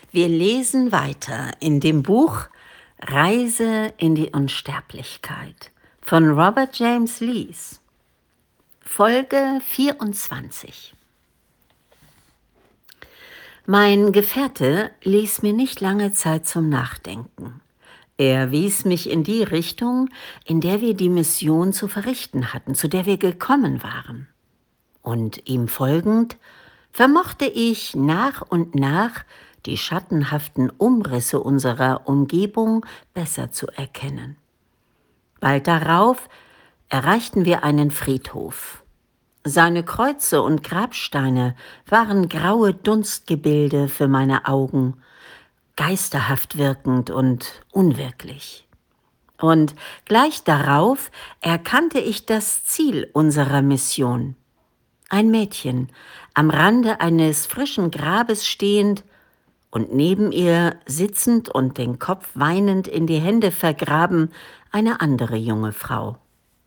Wir lesen weiter in dem Buch Reise in die Unsterblichkeit von Robert James Lees, Folge 24. Mein Gefährte ließ mir nicht lange Zeit zum Nachdenken. Er wies mich in die Richtung, in der wir die Mission zu verrichten hatten, zu der wir gekommen waren. Und ihm folgend vermochte ich nach und nach die schattenhaften Umrisse unserer Umgebung besser zu erkennen. Bald darauf erreichten wir einen Friedhof. Seine Kreuze und Grabsteine waren graue Dunstgebilde für meine Augen, geisterhaft wirkend und unwirklich. Und gleich darauf erkannte ich das Ziel unserer Mission. Ein Mädchen, am Rande eines frischen Grabes stehend und neben ihr sitzend und den Kopf weinend in die Hände vergraben, eine andere junge Frau.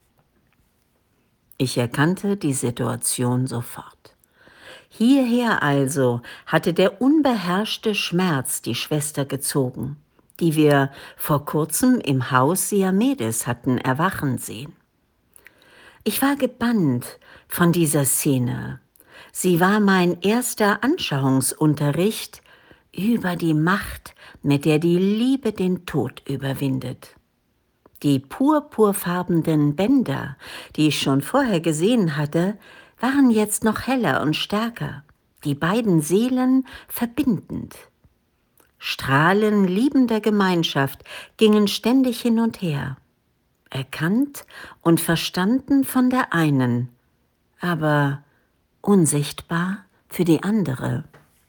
Ich erkannte die Situation sofort. Hierher also hatte der unbeherrschte Schmerz die Schwester gezogen, die wir vor kurzem im Haus Siamedes hatten erwachen sehen. Ich war gebannt von dieser Szene. Sie war mein erster Anschauungsunterricht über die Macht, mit der die Liebe den Tod überwindet. Die purpurfarbenen Bänder, die ich schon vorher gesehen hatte, waren jetzt noch heller und stärker, die beiden Seelen verbindend. Strahlen liebender Gemeinschaft gingen ständig hin und her, erkannt und verstanden von der einen, aber unsichtbar für die andere.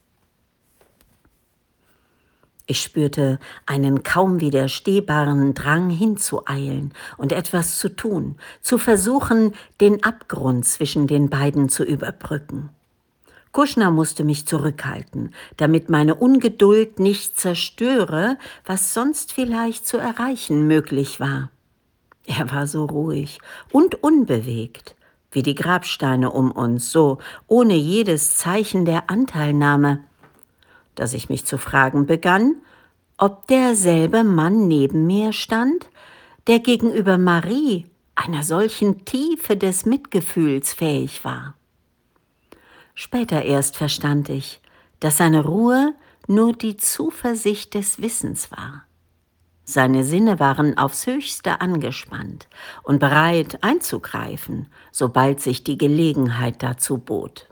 Ich spürte einen kaum widerstehbaren Drang hinzueilen und etwas zu tun, zu versuchen, den Abgrund zwischen den beiden zu überbrücken. Kushner musste mich zurückhalten, damit meine Ungeduld nicht zerstöre, was sonst vielleicht zu erreichen möglich war. Er war so ruhig und unbewegt, wie die Grabsteine um uns, so ohne jedes Zeichen der Anteilnahme, dass ich mich zu fragen begann, ob derselbe Mann neben mir stand, der gegenüber Marie einer solchen Tiefe des Mitgefühls fähig war. Später erst verstand ich, dass seine Ruhe nur die Zuversicht des Wissens war. Seine Sinne waren aufs Höchste angespannt und bereit einzugreifen, sobald sich die Gelegenheit dazu bot.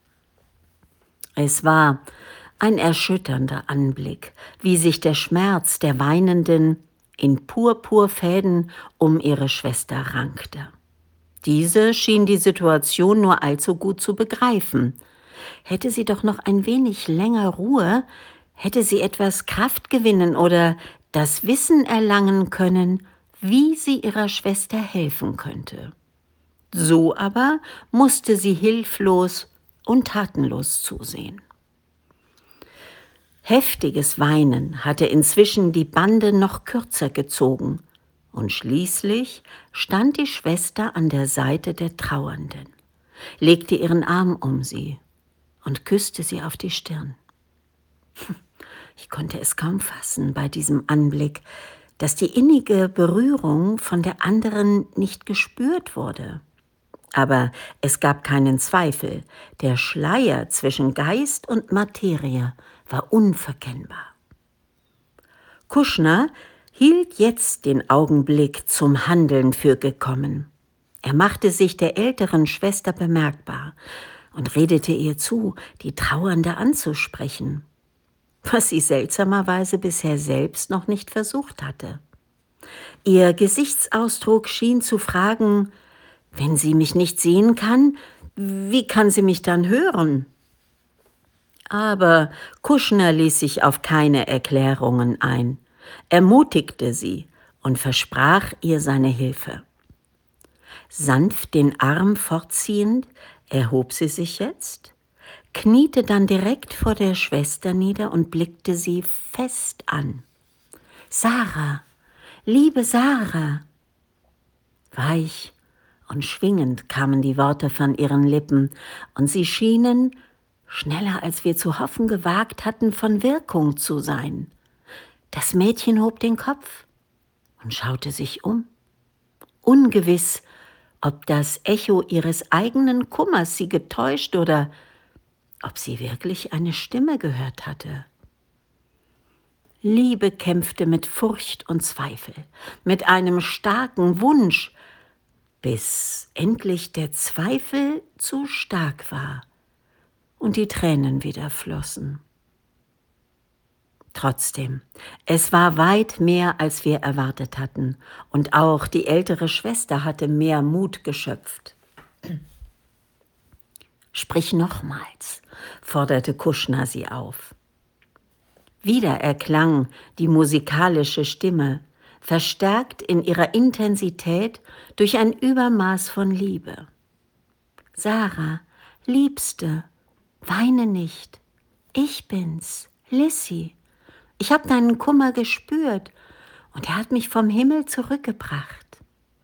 Es war ein erschütternder Anblick, wie sich der Schmerz der Weinenden in Purpurfäden um ihre Schwester rankte. Diese schien die Situation nur allzu gut zu begreifen. Hätte sie doch noch ein wenig länger Ruhe, hätte sie etwas Kraft gewinnen oder das Wissen erlangen können, wie sie ihrer Schwester helfen könnte. So aber musste sie hilflos und tatenlos zusehen. Heftiges Weinen hatte inzwischen die Bande noch kürzer gezogen, und schließlich stand die Schwester an der Seite der Trauernden, legte ihren Arm um sie und küsste sie auf die Stirn. Ich konnte es kaum fassen bei diesem Anblick, dass die innige Berührung von der anderen nicht gespürt wurde. Aber es gab keinen Zweifel, der Schleier zwischen Geist und Materie war unverkennbar. Kushner hielt jetzt den Augenblick zum Handeln für gekommen. Er machte sich der älteren Schwester bemerkbar und redete ihr zu, die Trauernde anzusprechen, was sie seltsamerweise bisher selbst noch nicht versucht hatte. Ihr Gesichtsausdruck schien zu fragen: Wenn sie mich nicht sehen kann, wie kann sie mich dann hören? Aber Kushner ließ sich auf keine Erklärungen ein, ermutigte sie und versprach ihr seine Hilfe. Sanft den Arm fortziehend, erhob sie sich jetzt, kniete dann direkt vor der Schwester nieder und blickte sie fest an. »Sarah, liebe Sarah!« Weich und schwingend kamen die Worte von ihren Lippen, und sie schienen schneller als wir zu hoffen gewagt hatten, von Wirkung zu sein. Das Mädchen hob den Kopf und schaute sich um, ungewiss, ob das Echo ihres eigenen Kummers sie getäuscht oder ob sie wirklich eine Stimme gehört hatte. Liebe kämpfte mit Furcht und Zweifel, mit einem starken Wunsch, bis endlich der Zweifel zu stark war und die Tränen wieder flossen. Trotzdem, es war weit mehr, als wir erwartet hatten, und auch die ältere Schwester hatte mehr Mut geschöpft. »Sprich nochmals«, forderte Kushner sie auf. Wieder erklang die musikalische Stimme, verstärkt in ihrer Intensität durch ein Übermaß von Liebe. »Sarah, Liebste, weine nicht. Ich bin's, Lissy. Ich habe deinen Kummer gespürt und er hat mich vom Himmel zurückgebracht.«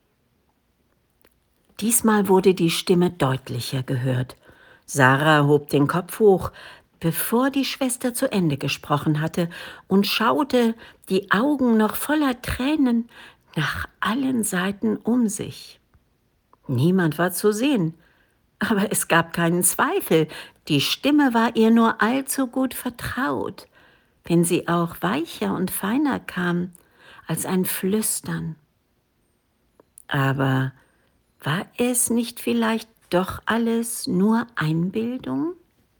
Diesmal wurde die Stimme deutlicher gehört. Sarah hob den Kopf hoch, bevor die Schwester zu Ende gesprochen hatte, und schaute, die Augen noch voller Tränen, nach allen Seiten um sich. Niemand war zu sehen, aber es gab keinen Zweifel, die Stimme war ihr nur allzu gut vertraut, wenn sie auch weicher und feiner kam als ein Flüstern. Aber war es nicht vielleicht doch alles nur Einbildung?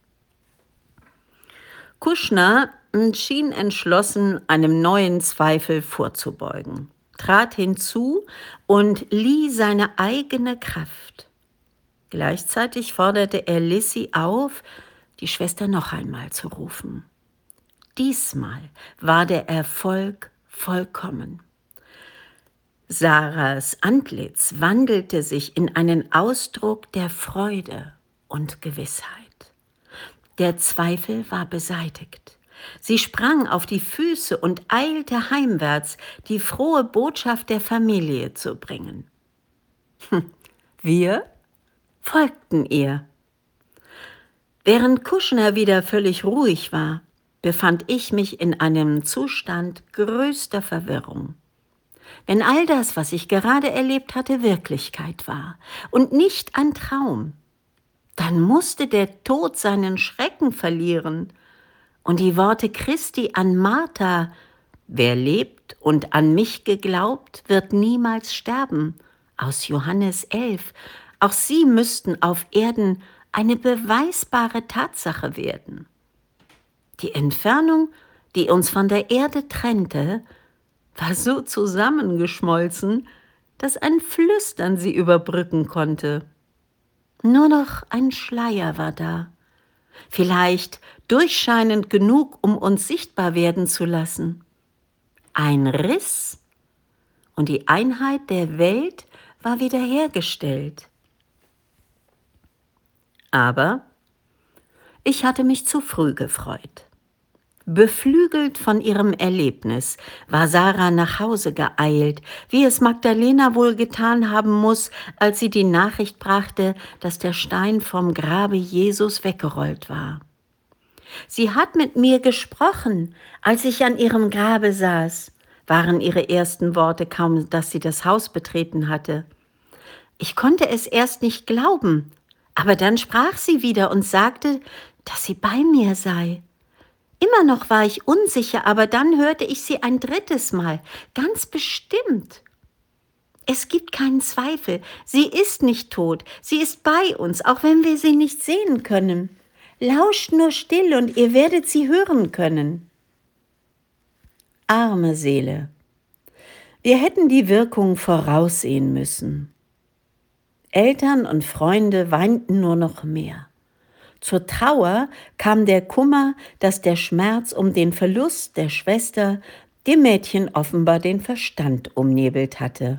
Kushner schien entschlossen, einem neuen Zweifel vorzubeugen, trat hinzu und lieh seine eigene Kraft. Gleichzeitig forderte er Lissy auf, die Schwester noch einmal zu rufen. Diesmal war der Erfolg vollkommen. Sarahs Antlitz wandelte sich in einen Ausdruck der Freude und Gewissheit. Der Zweifel war beseitigt. Sie sprang auf die Füße und eilte heimwärts, die frohe Botschaft der Familie zu bringen. Wir folgten ihr. Während Kushner wieder völlig ruhig war, befand ich mich in einem Zustand größter Verwirrung. Wenn all das, was ich gerade erlebt hatte, Wirklichkeit war und nicht ein Traum, dann musste der Tod seinen Schrecken verlieren und die Worte Christi an Martha: »Wer lebt und an mich geglaubt, wird niemals sterben«, aus Johannes 11, auch sie müssten auf Erden eine beweisbare Tatsache werden. Die Entfernung, die uns von der Erde trennte, war so zusammengeschmolzen, dass ein Flüstern sie überbrücken konnte. Nur noch ein Schleier war da, vielleicht durchscheinend genug, um uns sichtbar werden zu lassen. Ein Riss und die Einheit der Welt war wiederhergestellt. Aber ich hatte mich zu früh gefreut. Beflügelt von ihrem Erlebnis war Sarah nach Hause geeilt, wie es Magdalena wohl getan haben muss, als sie die Nachricht brachte, dass der Stein vom Grabe Jesus weggerollt war. »Sie hat mit mir gesprochen, als ich an ihrem Grabe saß«, waren ihre ersten Worte, kaum dass sie das Haus betreten hatte. Ich konnte es erst nicht glauben, aber dann sprach sie wieder und sagte, dass sie bei mir sei. Immer noch war ich unsicher, aber dann hörte ich sie ein drittes Mal, ganz bestimmt. Es gibt keinen Zweifel, sie ist nicht tot, sie ist bei uns, auch wenn wir sie nicht sehen können. Lauscht nur still und ihr werdet sie hören können. Arme Seele, wir hätten die Wirkung voraussehen müssen. Eltern und Freunde weinten nur noch mehr. Zur Trauer kam der Kummer, dass der Schmerz um den Verlust der Schwester dem Mädchen offenbar den Verstand umnebelt hatte.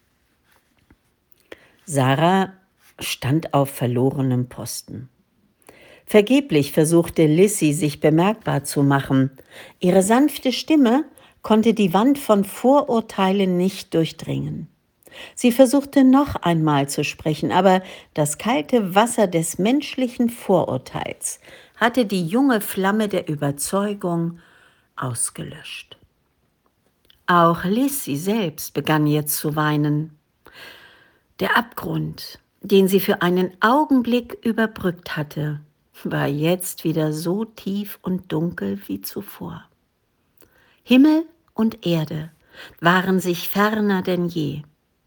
Sarah stand auf verlorenem Posten. Vergeblich versuchte Lissy, sich bemerkbar zu machen. Ihre sanfte Stimme konnte die Wand von Vorurteilen nicht durchdringen. Sie versuchte noch einmal zu sprechen, aber das kalte Wasser des menschlichen Vorurteils hatte die junge Flamme der Überzeugung ausgelöscht. Auch Lissy selbst begann jetzt zu weinen. Der Abgrund, den sie für einen Augenblick überbrückt hatte, war jetzt wieder so tief und dunkel wie zuvor. Himmel und Erde waren sich ferner denn je.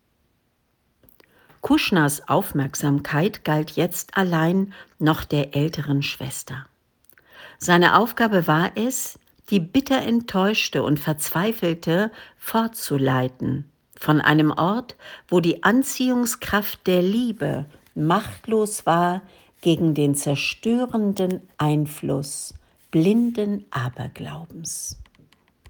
Kushners Aufmerksamkeit galt jetzt allein noch der älteren Schwester. Seine Aufgabe war es, die bitter enttäuschte und verzweifelte fortzuleiten von einem Ort, wo die Anziehungskraft der Liebe machtlos war gegen den zerstörenden Einfluss blinden Aberglaubens.